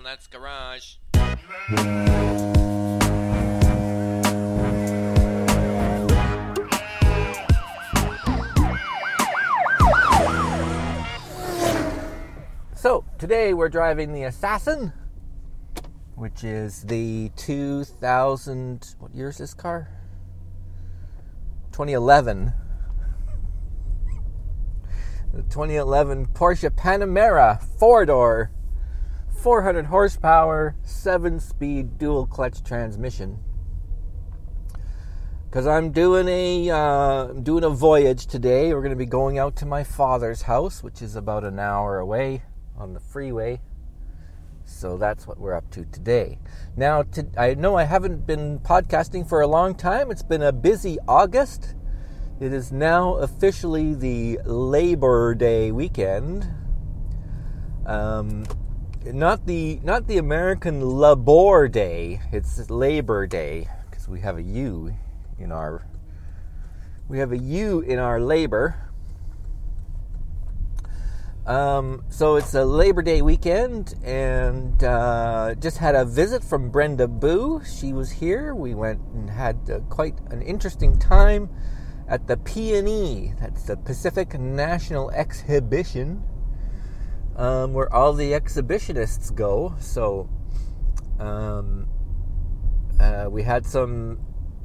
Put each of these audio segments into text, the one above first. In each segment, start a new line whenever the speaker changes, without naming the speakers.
That's Garage. So, today we're driving the Assassin, which is the 2000... What year is this car? 2011. The 2011 Porsche Panamera 4-door, 400 horsepower, 7-speed dual-clutch transmission. Because I'm doing a voyage today. We're going to be going out to my father's house, which is about an hour away on the freeway. So that's what we're up to today. Now, I know I haven't been podcasting for a long time. It's been a busy August. It is now officially the Labor Day weekend. Not the American Labor Day. It's Labor Day because we have a U in our labor. So it's a Labor Day weekend, and just had a visit from Brenda Boo. She was here. We went and had quite an interesting time at the P&E, that's the Pacific National Exhibition, where all the exhibitionists go. So we had some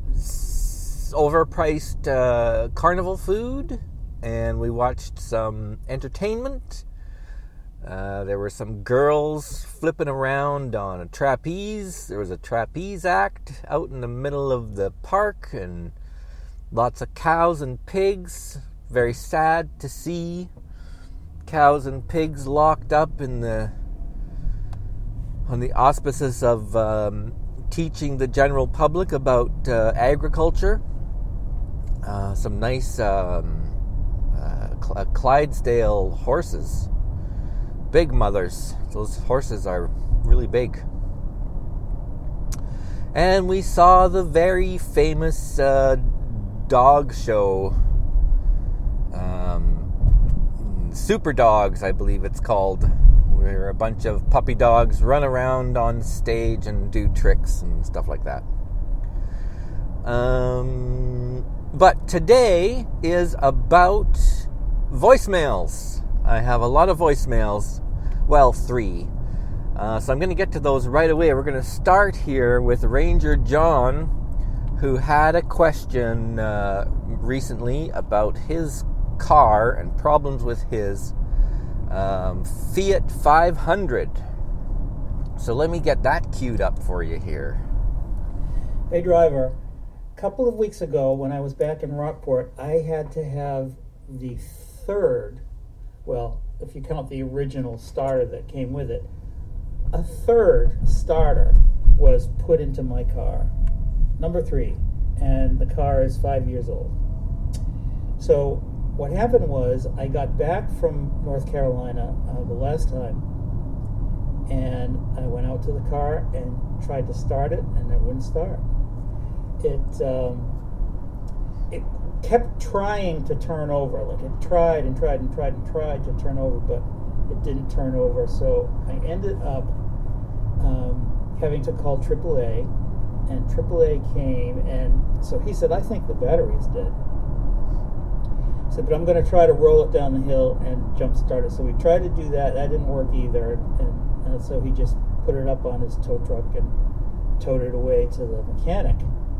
overpriced carnival food, and we watched some entertainment. There were some girls flipping around on a trapeze. There was a trapeze act out in the middle of the park, and lots of cows and pigs. Very sad to see cows and pigs locked up on the auspices of teaching the general public about agriculture. Some nice Clydesdale horses. Big mothers. Those horses are really big. And we saw the very famous dog show, Super Dogs, I believe it's called, where a bunch of puppy dogs run around on stage and do tricks and stuff like that. But today is about voicemails. I have a lot of voicemails. Well, 3. So I'm going to get to those right away. We're going to start here with Ranger John, who had a question recently about his car and problems with his Fiat 500. So let me get that queued up for you here.
Hey driver, a couple of weeks ago when I was back in Rockport, I had to have the third, well, if you count the original starter that came with it, a third starter was put into my car. Number 3, and the car is 5 years old. So what happened was I got back from North Carolina the last time, and I went out to the car and tried to start it, and it wouldn't start. It kept trying to turn over. Like it tried and tried and tried and tried to turn over, but it didn't turn over. So I ended up having to call AAA. And AAA came, and so he said, I think the battery is dead. He said, but I'm going to try to roll it down the hill and jump start it. So we tried to do that. That didn't work either. And so he just put it up on his tow truck and towed it away to the mechanic.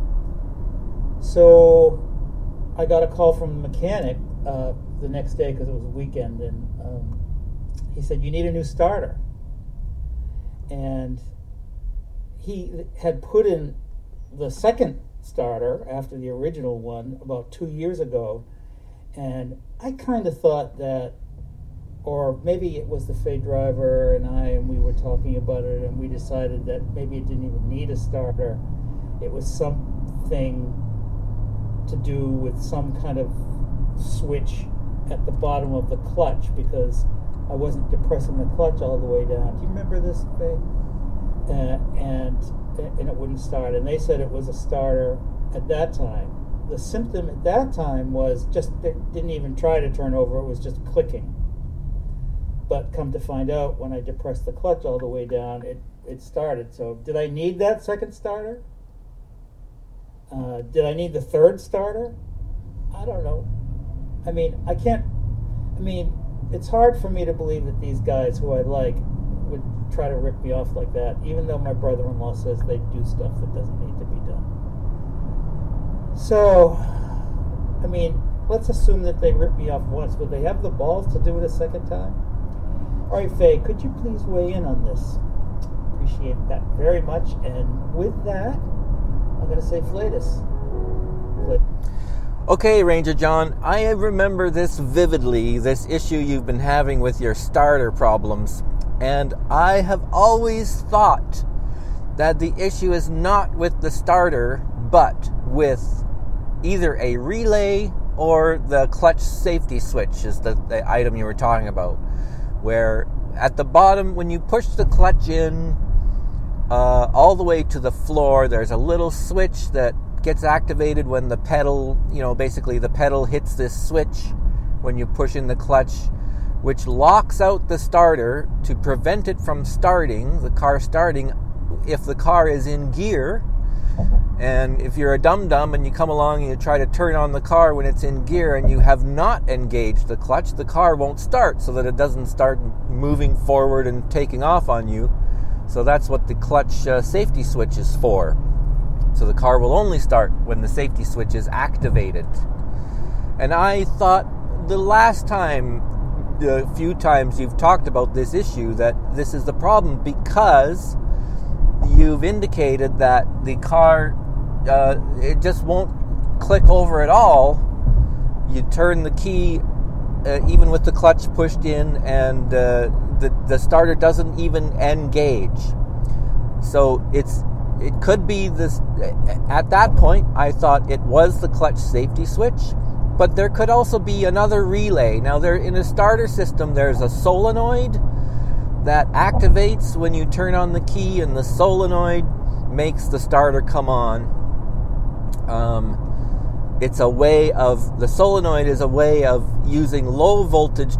So I got a call from the mechanic the next day because it was a weekend. And he said, you need a new starter. And he had put in the second starter after the original one about 2 years ago, and I kind of thought that, or maybe it was the Fay driver and we were talking about it, and we decided that maybe it didn't even need a starter. It was something to do with some kind of switch at the bottom of the clutch, because I wasn't depressing the clutch all the way down. Do you remember this, Fay? And it wouldn't start. And they said it was a starter at that time. The symptom at that time was just it didn't even try to turn over. It was just clicking. But come to find out, when I depressed the clutch all the way down, it started. So did I need that second starter? Did I need the third starter? I don't know. I mean, it's hard for me to believe that these guys who I like would try to rip me off like that, even though my brother-in-law says they do stuff that doesn't need to be done. So, I mean, let's assume that they ripped me off once. Would they have the balls to do it a second time? All right, Faye, could you please weigh in on this? Appreciate that very much. And with that, I'm going to say Flatus.
Okay, Ranger John, I remember this vividly, this issue you've been having with your starter problems. And I have always thought that the issue is not with the starter, but with either a relay or the clutch safety switch is the item you were talking about. Where at the bottom, when you push the clutch in all the way to the floor, there's a little switch that gets activated when the pedal, basically the pedal hits this switch when you push in the clutch, which locks out the starter to prevent it from the car starting if the car is in gear. And if you're a dum-dum and you come along and you try to turn on the car when it's in gear and you have not engaged the clutch, the car won't start so that it doesn't start moving forward and taking off on you. So that's what the clutch safety switch is for. So the car will only start when the safety switch is activated. And I thought the few times you've talked about this issue, that this is the problem because you've indicated that the car, it just won't click over at all. You turn the key, even with the clutch pushed in, and the starter doesn't even engage. So it could be this. At that point, I thought it was the clutch safety switch, but there could also be another relay. Now, in a starter system, there's a solenoid that activates when you turn on the key, and the solenoid makes the starter come on. The solenoid is a way of using low voltage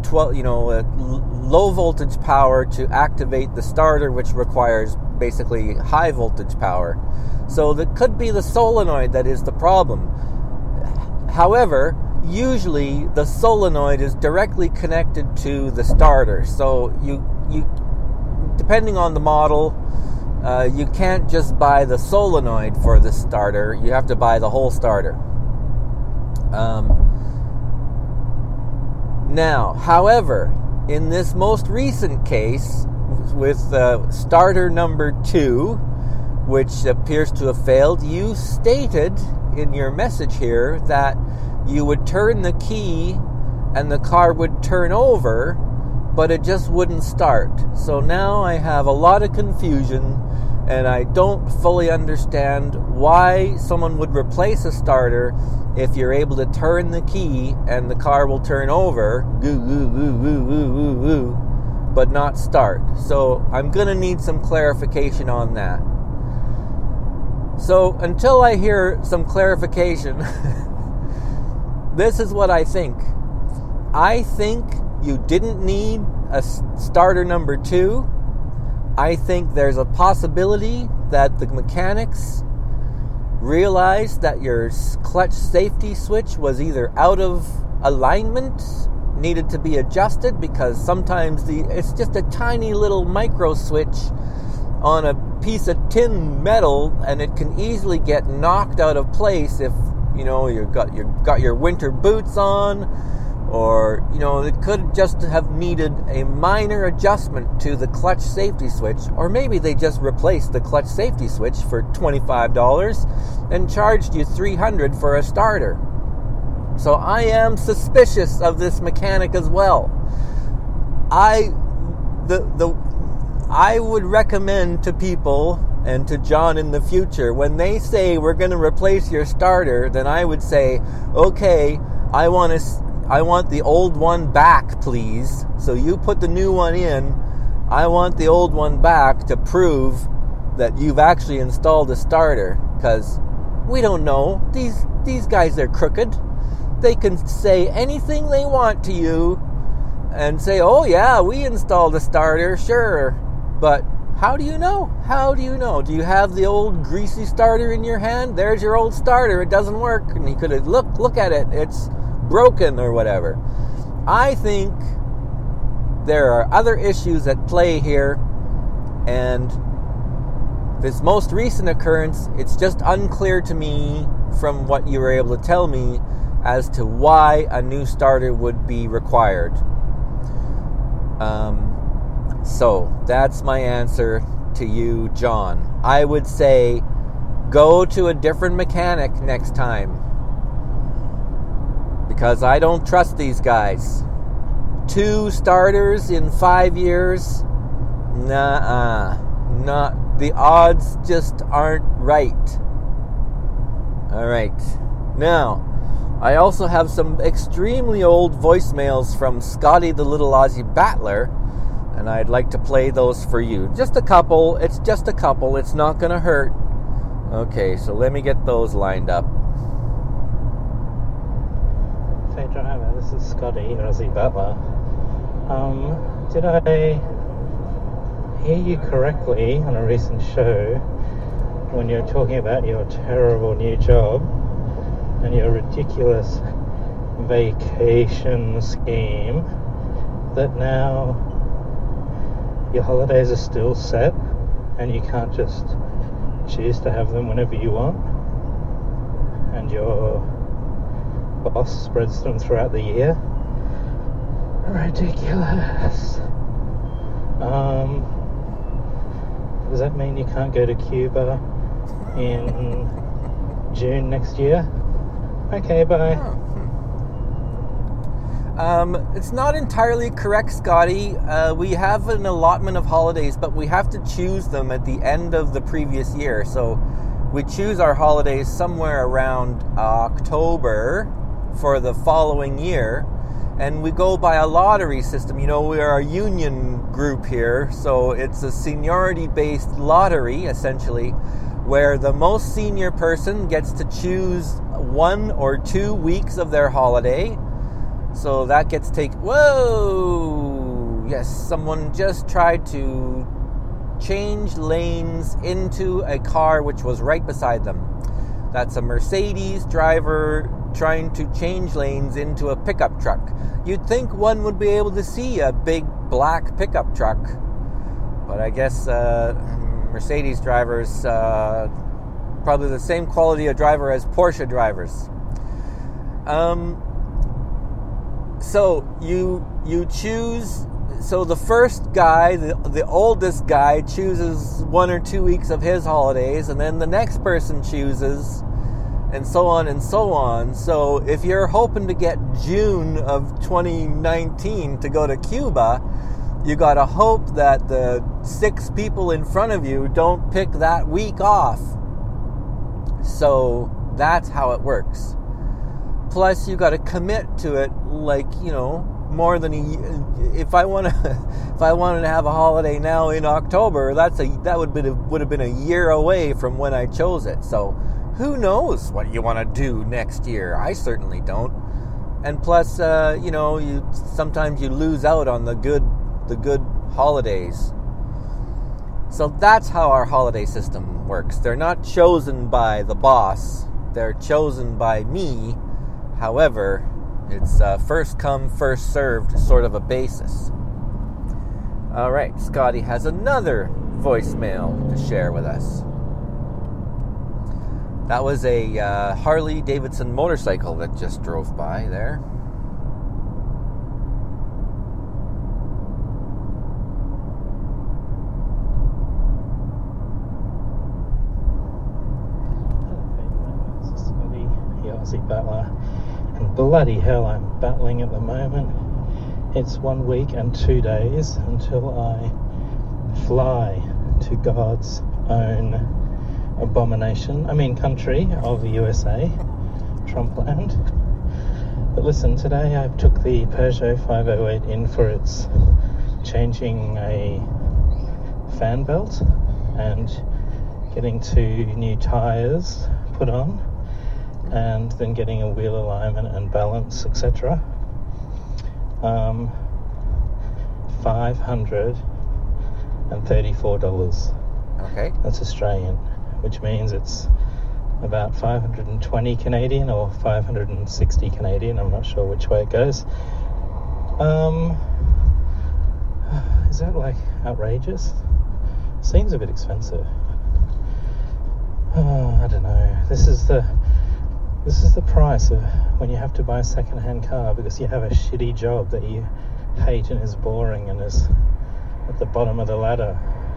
power to activate the starter, which requires basically high voltage power. So that could be the solenoid that is the problem. However, usually the solenoid is directly connected to the starter. So you depending on the model, you can't just buy the solenoid for the starter. You have to buy the whole starter. Now, however, in this most recent case with starter number 2, which appears to have failed, you stated in your message here that you would turn the key and the car would turn over, but it just wouldn't start. So now I have a lot of confusion, and I don't fully understand why someone would replace a starter if you're able to turn the key and the car will turn over, but not start. So I'm going to need some clarification on that. So until I hear some clarification, this is what I think. I think you didn't need a starter number 2. I think there's a possibility that the mechanics realized that your clutch safety switch was either out of alignment, needed to be adjusted, because sometimes it's just a tiny little micro switch on a piece of tin metal, and it can easily get knocked out of place if you've got your winter boots on, or it could just have needed a minor adjustment to the clutch safety switch, or maybe they just replaced the clutch safety switch for $25 and charged you $300 for a starter. So I am suspicious of this mechanic as well. I would recommend to people and to John in the future, when they say we're going to replace your starter, then I would say, okay, I want the old one back, please. So you put the new one in. I want the old one back to prove that you've actually installed a starter, because we don't know. These guys are crooked. They can say anything they want to you and say, oh yeah, we installed a starter, sure. But How do you know? How do you know? Do you have the old greasy starter in your hand? There's your old starter. It doesn't work. And he could have, look at it. It's broken or whatever. I think there are other issues at play here. And this most recent occurrence, it's just unclear to me from what you were able to tell me as to why a new starter would be required. So that's my answer to you, John. I would say go to a different mechanic next time, because I don't trust these guys. 2 starters in 5 years? The odds just aren't right. All right. Now, I also have some extremely old voicemails from Scotty the Little Aussie Battler, and I'd like to play those for you. Just a couple. It's just a couple. It's not going to hurt. Okay, so let me get those lined up.
Hey driver, this is Scotty Aussie Battler. Did I hear you correctly on a recent show when you were talking about your terrible new job and your ridiculous vacation scheme, that now your holidays are still set and you can't just choose to have them whenever you want, and your boss spreads them throughout the year? Ridiculous. Does that mean you can't go to Cuba in June next year? Okay, bye.
It's not entirely correct, Scotty. We have an allotment of holidays, but we have to choose them at the end of the previous year. So we choose our holidays somewhere around October for the following year. And we go by a lottery system. You know, we are a union group here, so it's a seniority-based lottery, essentially, where the most senior person gets to choose 1 or 2 weeks of their holiday. So that gets taken... Whoa! Yes, someone just tried to change lanes into a car which was right beside them. That's a Mercedes driver trying to change lanes into a pickup truck. You'd think one would be able to see a big black pickup truck, but I guess Mercedes drivers probably the same quality of driver as Porsche drivers. So you choose. So the first guy, the oldest guy, chooses 1 or 2 weeks of his holidays, and then the next person chooses, and so on and so on. So if you're hoping to get June of 2019 to go to Cuba, you got to hope that the 6 people in front of you don't pick that week off. So that's how it works. Plus, you got to commit to it, like, you know, more than a year. If I wanted to have a holiday now in October, that would have been a year away from when I chose it. So who knows what you want to do next year? I certainly don't. And plus, sometimes you lose out on the good holidays. So that's how our holiday system works. They're not chosen by the boss. They're chosen by me. However, it's first come, first served sort of a basis. All right, Scotty has another voicemail to share with us. That was a Harley Davidson motorcycle that just drove by there.
This is Scotty, the Aussie Battler. And bloody hell, I'm battling at the moment. It's 1 week and 2 days until I fly to God's own country of the USA, Trumpland. But listen, today I took the Peugeot 508 in for its changing a fan belt and getting 2 new tyres put on, and then getting a wheel alignment and balance, etc. $550. $34.
Okay.
That's Australian, which means it's about 520 Canadian or 560 Canadian. I'm not sure which way it goes. Is that like outrageous? Seems a bit expensive. Oh, I don't know. This is the price of when you have to buy a second-hand car because you have a shitty job that you hate and is boring and is at the bottom of the ladder.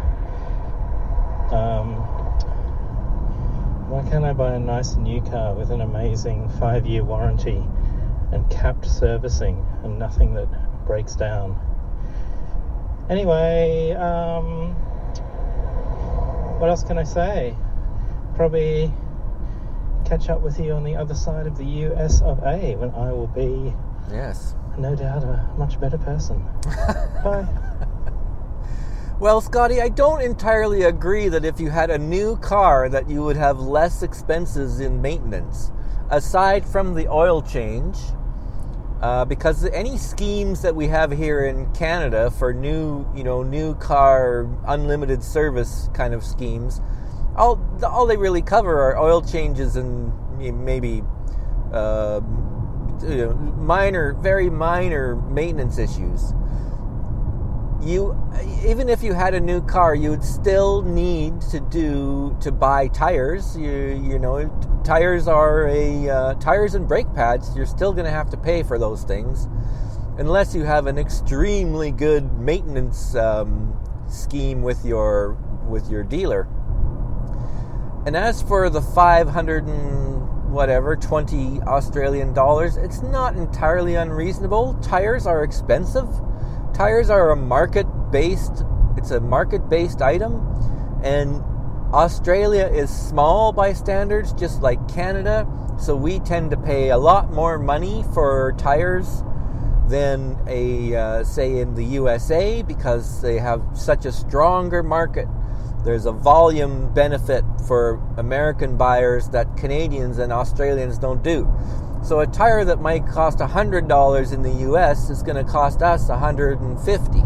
Why can't I buy a nice new car with an amazing 5-year warranty and capped servicing and nothing that breaks down? Anyway, what else can I say? Probably catch up with you on the other side of the US of A when I will be,
Yes.
no doubt, a much better person. Bye.
Well, Scotty, I don't entirely agree that if you had a new car that you would have less expenses in maintenance, aside from the oil change, because any schemes that we have here in Canada for new car unlimited service kind of schemes, all they really cover are oil changes and maybe very minor maintenance issues. Even if you had a new car, you would still need to buy tires. Tires are tires and brake pads. You're still going to have to pay for those things, unless you have an extremely good maintenance scheme with your dealer. And as for the 520 Australian dollars, it's not entirely unreasonable. Tires are expensive. Tires are a market-based item, and Australia is small by standards, just like Canada, so we tend to pay a lot more money for tires than say in the USA, because they have such a stronger market. There's a volume benefit for American buyers that Canadians and Australians don't do. So a tire that might cost $100 in the US is going to cost us $150.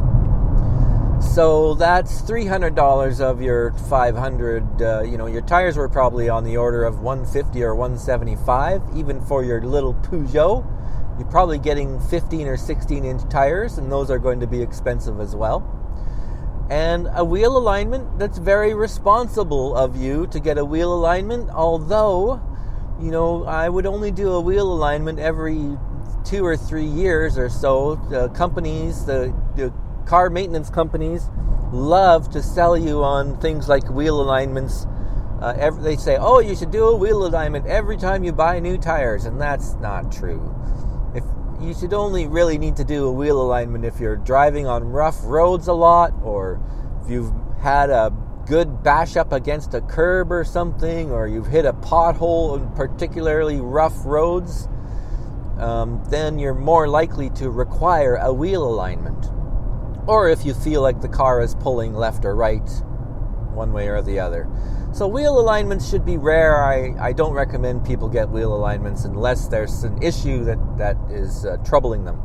So that's $300 of your $500. Your tires were probably on the order of $150 or $175. Even for your little Peugeot, you're probably getting 15 or 16-inch tires, and those are going to be expensive as well. And a wheel alignment, that's very responsible of you to get a wheel alignment, although I would only do a wheel alignment every 2 or 3 years or so. The car maintenance companies love to sell you on things like wheel alignments. They say, oh, you should do a wheel alignment every time you buy new tires, and that's not true. You should only really need to do a wheel alignment if you're driving on rough roads a lot, or if you've had a good bash up against a curb or something, or you've hit a pothole on particularly rough roads, then you're more likely to require a wheel alignment. Or if you feel like the car is pulling left or right, one way or the other. So wheel alignments should be rare. I don't recommend people get wheel alignments unless there's an issue that is troubling them.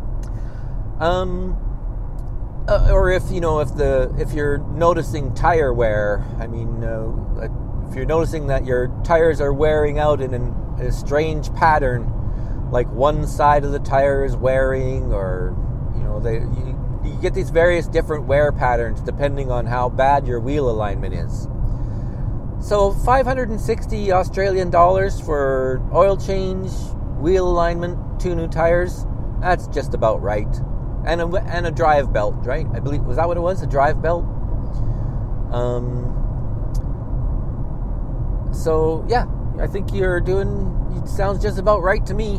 Or if you're noticing tire wear, if you're noticing that your tires are wearing out in a strange pattern, like one side of the tire is wearing, or you get these various different wear patterns depending on how bad your wheel alignment is. So 560 Australian dollars for oil change, wheel alignment, 2 new tires, that's just about right. And a drive belt, right? I believe, was that what it was? A drive belt? So, yeah, I think it sounds just about right to me.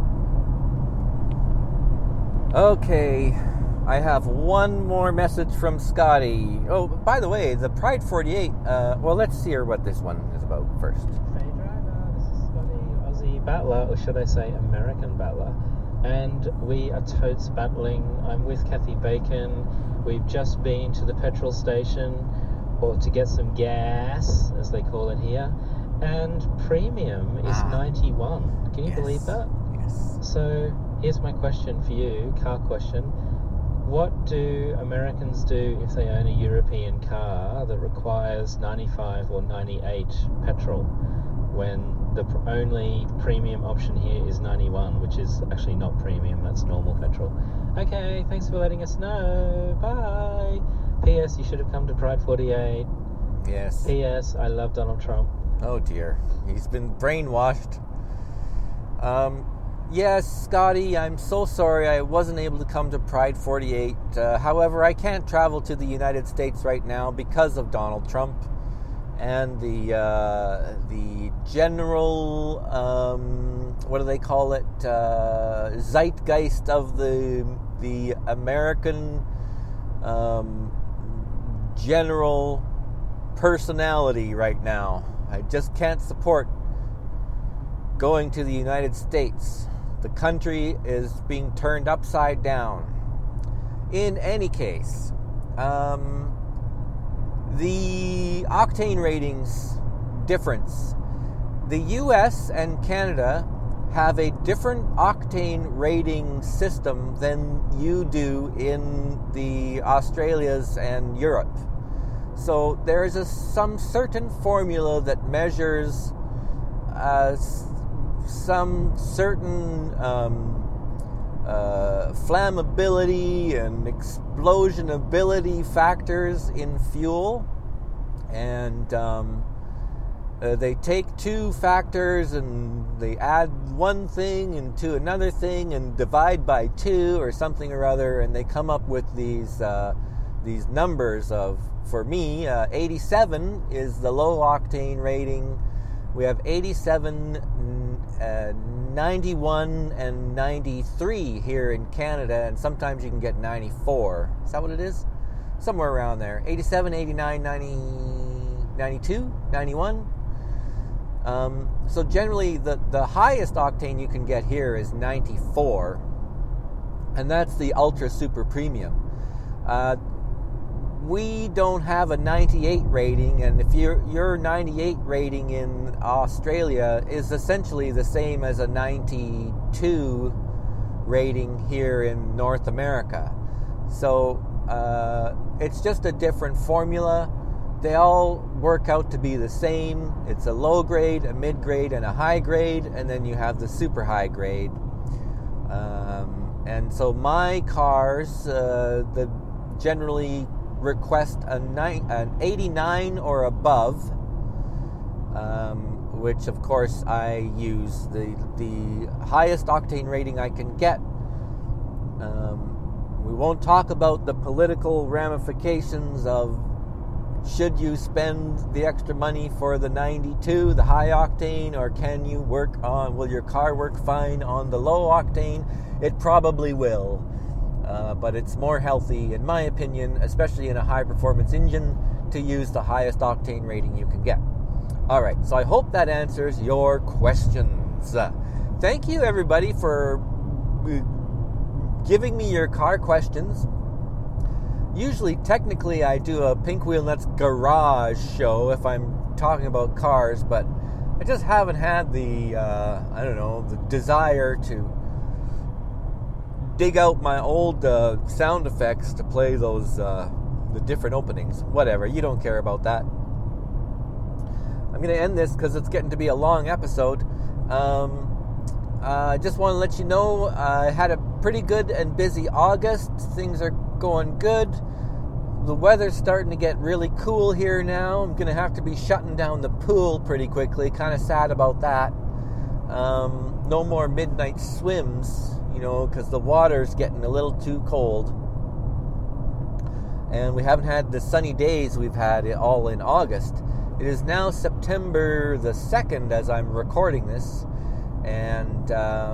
Okay, I have one more message from Scotty. Oh, by the way, the Pride 48, let's hear what this one is about first.
Hey driver, this is Scotty, Aussie battler, or should I say American battler. And we are totes battling. I'm with Kathy Bacon. We've just been to the petrol station, or to get some gas, as they call it here. And premium is 91. Can you believe that?
Yes.
So here's my question for you, car question. What do Americans do if they own a European car that requires 95 or 98 petrol when the only premium option here is 91, which is actually not premium, that's normal petrol? Okay, thanks for letting us know. Bye. P.S. You should have come to Pride 48.
Yes.
P.S. I love Donald Trump.
Oh dear, he's been brainwashed. Yes, Scotty, I'm so sorry I wasn't able to come to Pride 48. However, I can't travel to the United States right now because of Donald Trump and the general, what do they call it, zeitgeist of the American general personality right now. I just can't support going to the United States. The country is being turned upside down. In any case, the octane ratings difference. The US and Canada have a different octane rating system than you do in the Australias and Europe. So there is some certain formula that measures some certain flammability and explosionability factors in fuel, and they take two factors and they add one thing into another thing and divide by two or something or other, and they come up with these numbers of, for me, 87 is the low octane rating. We have 87, 91, and 93 here in Canada, and sometimes you can get 94. Is that what it is? Somewhere around there. 87, 89, 90, 92, 91. So generally, the highest octane you can get here is 94, and that's the ultra super premium. We don't have a 98 rating, and if your 98 rating in Australia is essentially the same as a 92 rating here in North America. So it's just a different formula. They all work out to be the same. It's a low grade, a mid grade, and a high grade, and then you have the super high grade. And so my cars, generally request an 89 or above, which of course I use the highest octane rating I can get. We won't talk about the political ramifications of should you spend the extra money for the 92, the high octane, or will your car work fine on the low octane? It probably will. But it's more healthy, in my opinion, especially in a high-performance engine, to use the highest octane rating you can get. All right, so I hope that answers your questions. Thank you, everybody, for giving me your car questions. Usually, technically, I do a Pink Wheel Nuts garage show if I'm talking about cars, but I just haven't had the desire to dig out my old sound effects to play those the different openings. Whatever, you don't care about that. I'm going to end this because it's getting to be a long episode. I just want to let you know I had a pretty good and busy August. Things are going good. The weather's starting to get really cool here now. I'm going to have to be shutting down the pool pretty quickly. Kind of sad about that. No more midnight swims, because the water's getting a little too cold. And we haven't had the sunny days we've had all in August. It is now September the 2nd as I'm recording this. And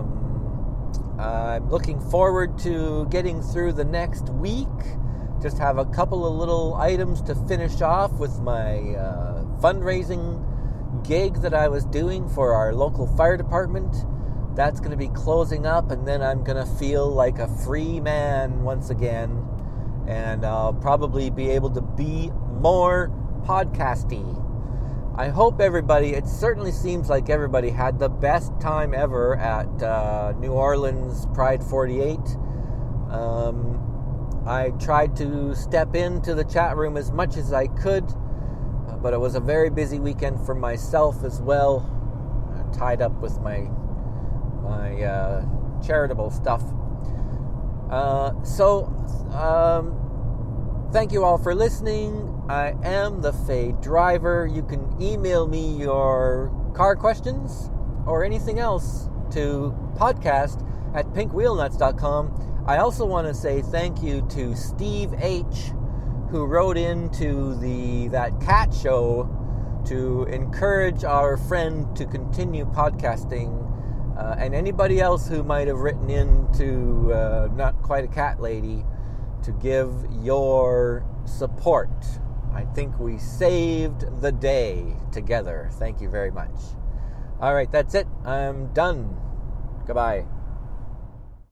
I'm looking forward to getting through the next week. Just have a couple of little items to finish off with my fundraising gig that I was doing for our local fire department. That's going to be closing up, and then I'm going to feel like a free man once again, and I'll probably be able to be more podcasty. I hope everybody, it certainly seems like everybody had the best time ever at New Orleans Pride 48. I tried to step into the chat room as much as I could, but it was a very busy weekend for myself as well, tied up with my charitable stuff. Thank you all for listening. I am the Fade Driver. You can email me your car questions or anything else to podcast@pinkwheelnuts.com. I also want to say thank you to Steve H., who wrote into that cat show to encourage our friend to continue podcasting, and anybody else who might have written in to Not Quite a Cat Lady to give your support. I think we saved the day together. Thank you very much. All right, that's it. I'm done. Goodbye.